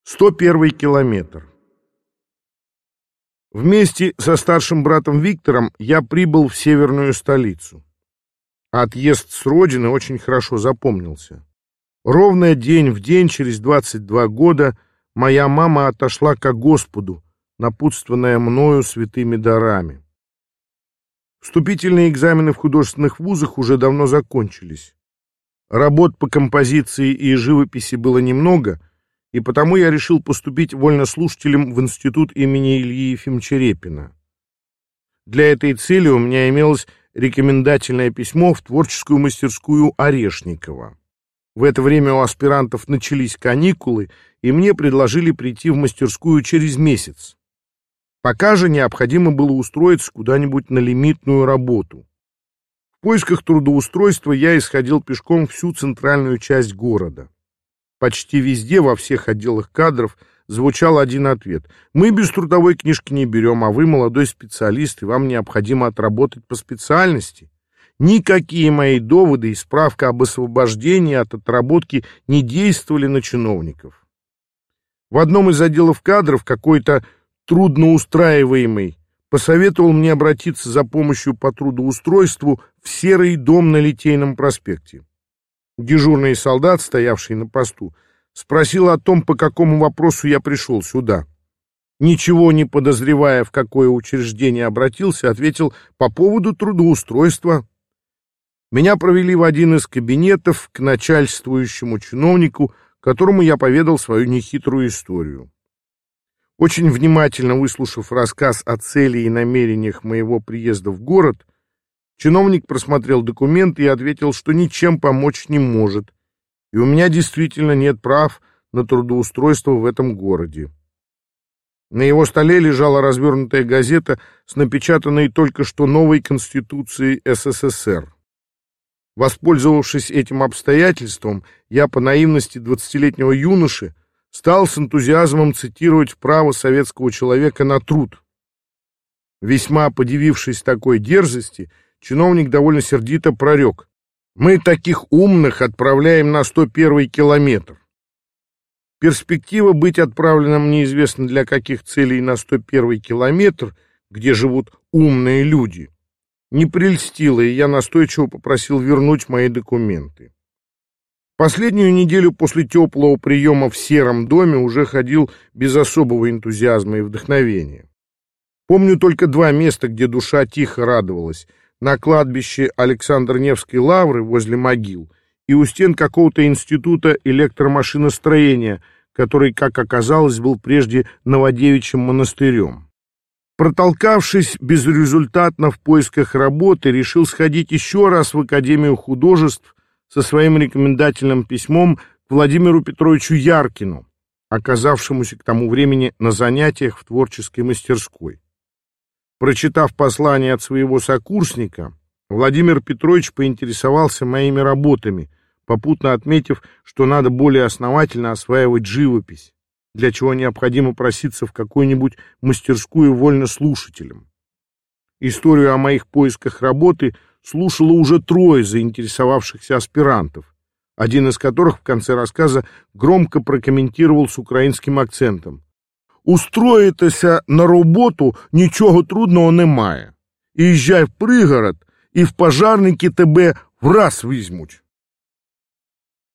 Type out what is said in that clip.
101 километр. Вместе со старшим братом Виктором я прибыл в северную столицу. Отъезд с родины очень хорошо запомнился. Ровно день в день, через 22 года, моя мама отошла ко Господу, напутствованная мною святыми дарами. Вступительные экзамены в художественных вузах уже давно закончились. Работ по композиции и живописи было немного, и потому я решил поступить вольнослушателем в институт имени Ильи Ефимовича Репина. Для этой цели у меня имелось рекомендательное письмо в творческую мастерскую Орешникова. В это время у аспирантов начались каникулы, и мне предложили прийти в мастерскую через месяц. Пока же необходимо было устроиться куда-нибудь на лимитную работу. В поисках трудоустройства я исходил пешком всю центральную часть города. Почти везде, во всех отделах кадров, звучал один ответ: мы без трудовой книжки не берем, а вы молодой специалист, и вам необходимо отработать по специальности. Никакие мои доводы и справка об освобождении от отработки не действовали на чиновников. В одном из отделов кадров какой-то трудноустраиваемый посоветовал мне обратиться за помощью по трудоустройству в серый дом на Литейном проспекте. Дежурный солдат, стоявший на посту, спросил о том, по какому вопросу я пришел сюда. Ничего не подозревая, в какое учреждение обратился, ответил: по поводу трудоустройства. Меня провели в один из кабинетов к начальствующему чиновнику, которому я поведал свою нехитрую историю. Очень внимательно выслушав рассказ о цели и намерениях моего приезда в город, чиновник просмотрел документы и ответил, что ничем помочь не может, и у меня действительно нет прав на трудоустройство в этом городе. На его столе лежала развернутая газета с напечатанной только что новой Конституцией СССР. Воспользовавшись этим обстоятельством, я по наивности 20-летнего юноши стал с энтузиазмом цитировать право советского человека на труд. Весьма подивившись такой дерзости, чиновник довольно сердито прорек: мы таких умных отправляем на 101 километр. Перспектива быть отправленным неизвестно для каких целей на 101 километр, где живут умные люди, не прельстила, и я настойчиво попросил вернуть мои документы. Последнюю неделю после теплого приема в сером доме уже ходил без особого энтузиазма и вдохновения. Помню только два места, где душа тихо радовалась: на кладбище Александр-Невской лавры возле могил и у стен какого-то института электромашиностроения, который, как оказалось, был прежде Новодевичьим монастырем. Протолкавшись безрезультатно в поисках работы, решил сходить еще раз в Академию художеств со своим рекомендательным письмом к Владимиру Петровичу Яркину, оказавшемуся к тому времени на занятиях в творческой мастерской. Прочитав послание от своего сокурсника, Владимир Петрович поинтересовался моими работами, попутно отметив, что надо более основательно осваивать живопись, для чего необходимо проситься в какую-нибудь мастерскую вольнослушателем. Историю о моих поисках работы слушало уже трое заинтересовавшихся аспирантов, один из которых в конце рассказа громко прокомментировал с украинским акцентом: «Устроїтися на роботу нічого трудного немає. Їжджай в пригород, і в пожарники тебе враз візьмуть».